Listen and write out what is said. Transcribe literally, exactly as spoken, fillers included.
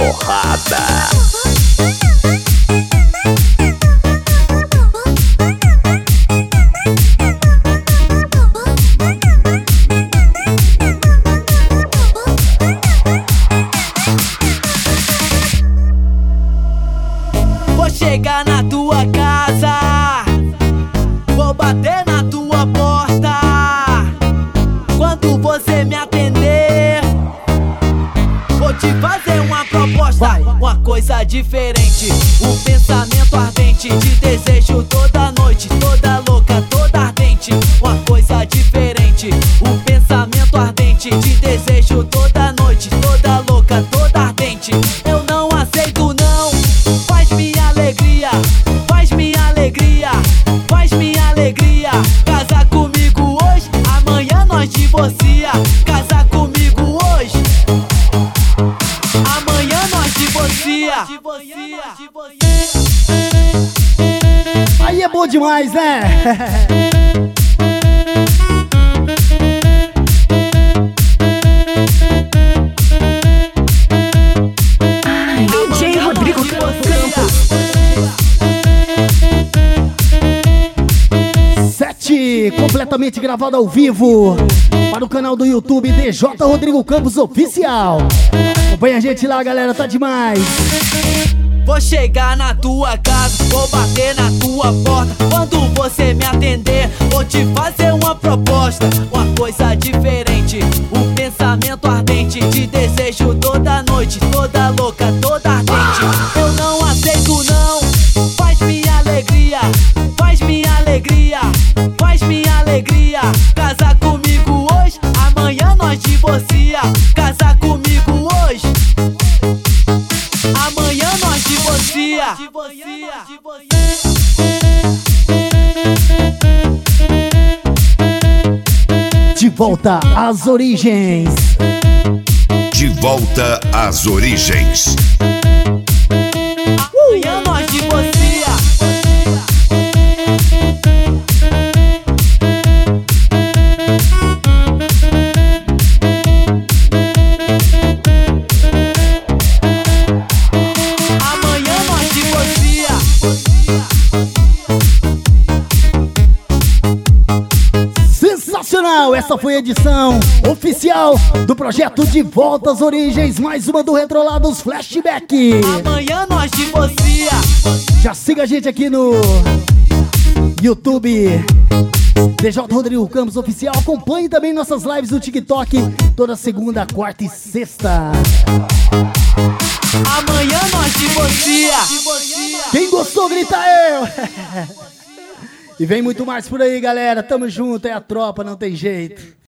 porrada. Vou chegar na tua casa, vou bater na tua porta. Quando você me atender, vou te fazer uma proposta, uma coisa diferente. Um pensamento ardente, de desejo toda noite, toda louca, toda ardente. Uma coisa diferente, um pensamento ardente, de desejo toda noite, toda louca, toda ardente. Eu não aceito não, faz minha alegria, faz minha alegria, faz minha alegria. Casar comigo hoje, amanhã nós divorcia. Casar comigo hoje, amanhã nós divorcia. Aí é bom demais, né? D J Rodrigo Campos. Sete, completamente gravado ao vivo para o canal do YouTube D J Rodrigo Campos Oficial. Acompanha a gente lá, galera, tá demais. Vou chegar na tua casa, vou bater na tua porta. Quando você me atender, vou te fazer uma proposta, uma coisa diferente. Um pensamento ardente, de desejo toda noite, toda louca, toda ardente. Eu não aceito não, faz minha alegria, faz minha alegria, faz minha alegria. Casar comigo hoje, amanhã nós divorcia. Casar comigo hoje, amanhã nós divorcia. De volta às origens. De volta às origens. Amanhã nós divorcia. Amanhã nós divorcia. Sensacional! Essa foi a edição oficial do projeto De Volta às Origens. Mais uma do Retrolados Flashback. Amanhã nós divorcia. Já siga a gente aqui no YouTube D J Rodrigo Campos Oficial. Acompanhe também nossas lives no TikTok toda segunda, quarta e sexta. Amanhã nós divorcia. Quem gostou, grita eu! E vem muito mais por aí, galera. Tamo junto, é a tropa, não tem jeito.